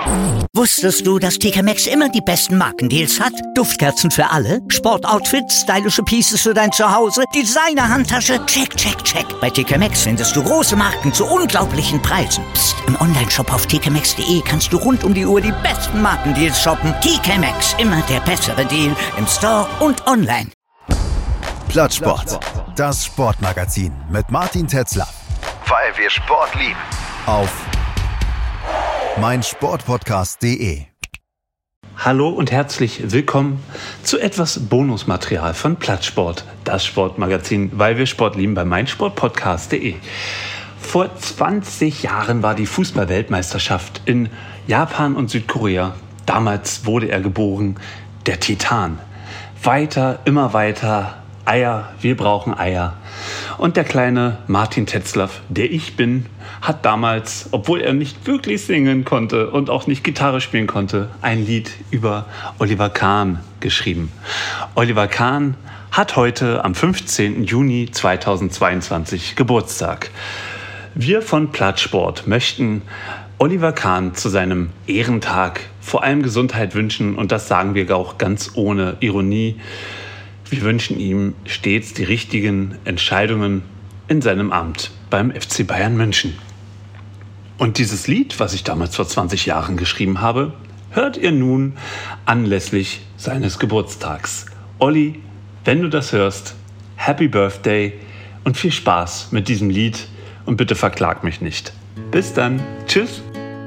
Wusstest du, dass TK Maxx immer die besten Markendeals hat? Duftkerzen für alle, Sportoutfits, stylische Pieces für dein Zuhause, Designer-Handtasche, check, check, check. Bei TK Maxx findest du große Marken zu unglaublichen Preisen. Psst. Im Onlineshop auf tkmaxx.de kannst du rund um die Uhr die besten Markendeals shoppen. TK Maxx, immer der bessere Deal im Store und online. Plattsport, das Sportmagazin mit Martin Tetzler. Weil wir Sport lieben. Auf meinsportpodcast.de. Hallo und herzlich willkommen zu etwas Bonusmaterial von Plattsport, das Sportmagazin, weil wir Sport lieben, bei meinsportpodcast.de. Vor 20 Jahren war die Fußball-Weltmeisterschaft in Japan und Südkorea. Damals wurde er geboren, der Titan. Weiter, immer weiter, Eier, wir brauchen Eier. Und der kleine Martin Tetzler, der ich bin, hat damals, obwohl er nicht wirklich singen konnte und auch nicht Gitarre spielen konnte, ein Lied über Oliver Kahn geschrieben. Oliver Kahn hat heute am 15. Juni 2022 Geburtstag. Wir von Plattsport möchten Oliver Kahn zu seinem Ehrentag vor allem Gesundheit wünschen, und das sagen wir auch ganz ohne Ironie. Wir wünschen ihm stets die richtigen Entscheidungen in seinem Amt beim FC Bayern München. Und dieses Lied, was ich damals vor 20 Jahren geschrieben habe, hört ihr nun anlässlich seines Geburtstags. Olli, wenn du das hörst, Happy Birthday und viel Spaß mit diesem Lied und bitte verklag mich nicht. Bis dann. Tschüss.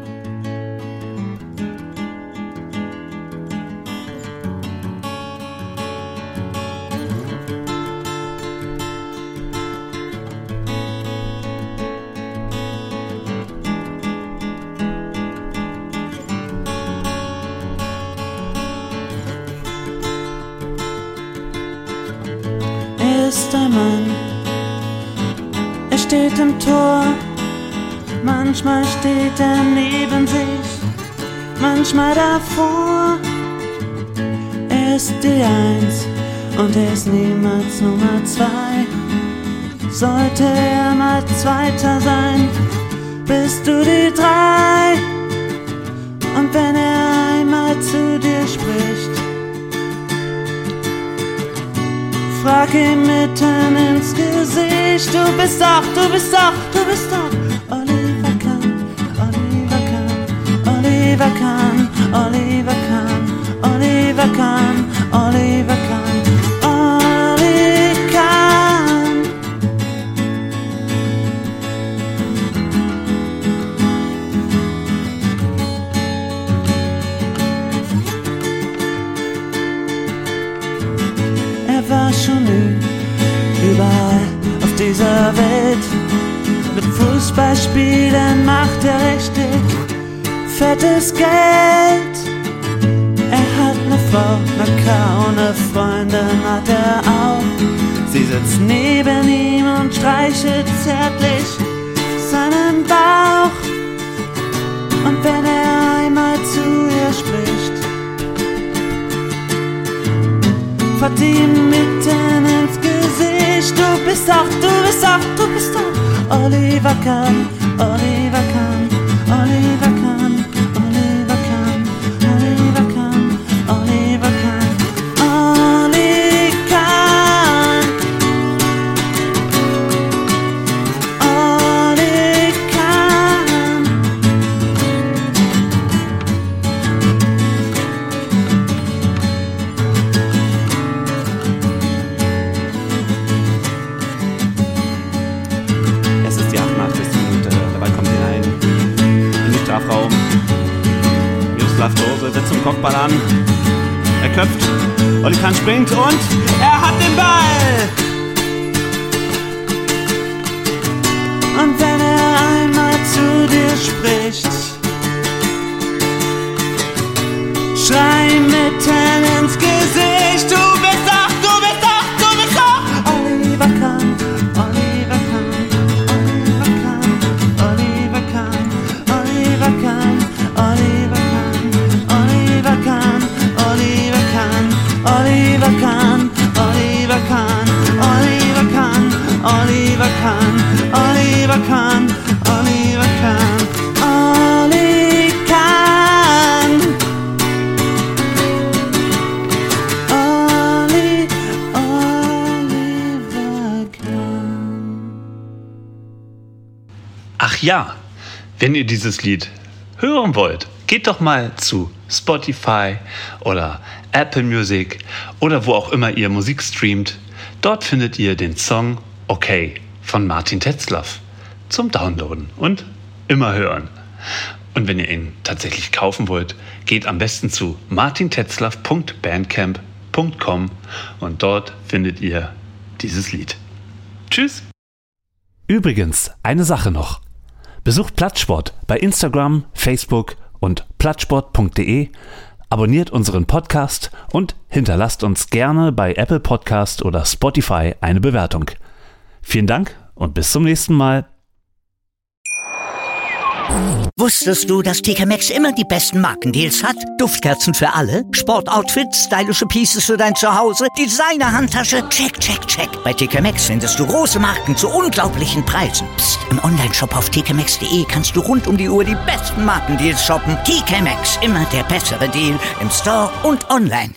Ist ein Mann, er steht im Tor, manchmal steht er neben sich, manchmal davor. Er ist die Eins und er ist niemals Nummer 2. Sollte er mal Zweiter sein, bist du die 3. Und wenn er einmal zu dir spricht, frag ihn mitten ins Gesicht. Du bist doch Oliver Kahn, Oliver Kahn, Oliver Kahn, Oliver Kahn, Oliver Kahn, Oliver Kahn, Oli Kahn. Er war schon überall auf dieser Welt. Mit Fußballspielen macht er richtig fettes Geld. Er hat eine Frau, eine Frau, eine Freundin hat er auch. Sie sitzt neben ihm und streichelt zärtlich seinen Bauch. Und wenn er einmal zu ihr spricht, fährt ihm mitten ins Gesicht. Du bist doch Oliver Kahn, Oliver Kahn, Oliver Kahn, Oliver Kahn, Oliver Kahn, Oliver Kahn, Oli Kahn, Oli Kahn. Es ist die 88. Minute, der Ball kommt hinein in den Strafraum. Miroslav Klose setzt zum Kopfball an. Er köpft, Oli Kahn springt und er hat den Ball! Und wenn er einmal zu dir spricht, schrei mitten ins Gesicht. Du bist doch Oliver Kahn, Oliver Kahn, Oliver Kahn, Oliver Kahn, Oliver Kahn, Oliver Kahn, Oliver Kahn, Oliver Kahn, Oliver Kahn, Oliver Kahn, Oliver Kahn, Oliver Kahn, Oliver Kahn, Oliver Kahn. ja, wenn ihr dieses Lied hören wollt, geht doch mal zu Spotify oder Apple Music oder wo auch immer ihr Musik streamt. Dort findet ihr den Song Okay von Martin Tetzlaff zum Downloaden und immer hören. Und wenn ihr ihn tatsächlich kaufen wollt, geht am besten zu martintetzlaff.bandcamp.com und dort findet ihr dieses Lied. Tschüss! Übrigens, eine Sache noch. Besucht Plattsport bei Instagram, Facebook und plattsport.de, abonniert unseren Podcast und hinterlasst uns gerne bei Apple Podcast oder Spotify eine Bewertung. Vielen Dank und bis zum nächsten Mal. Wusstest du, dass TK Maxx immer die besten Markendeals hat? Duftkerzen für alle, Sportoutfits, stylische Pieces für dein Zuhause, Designer-Handtasche, check, check, check. Bei TK Maxx findest du große Marken zu unglaublichen Preisen. Psst. Im Onlineshop auf tkmaxx.de kannst du rund um die Uhr die besten Markendeals shoppen. TK Maxx, immer der bessere Deal im Store und online.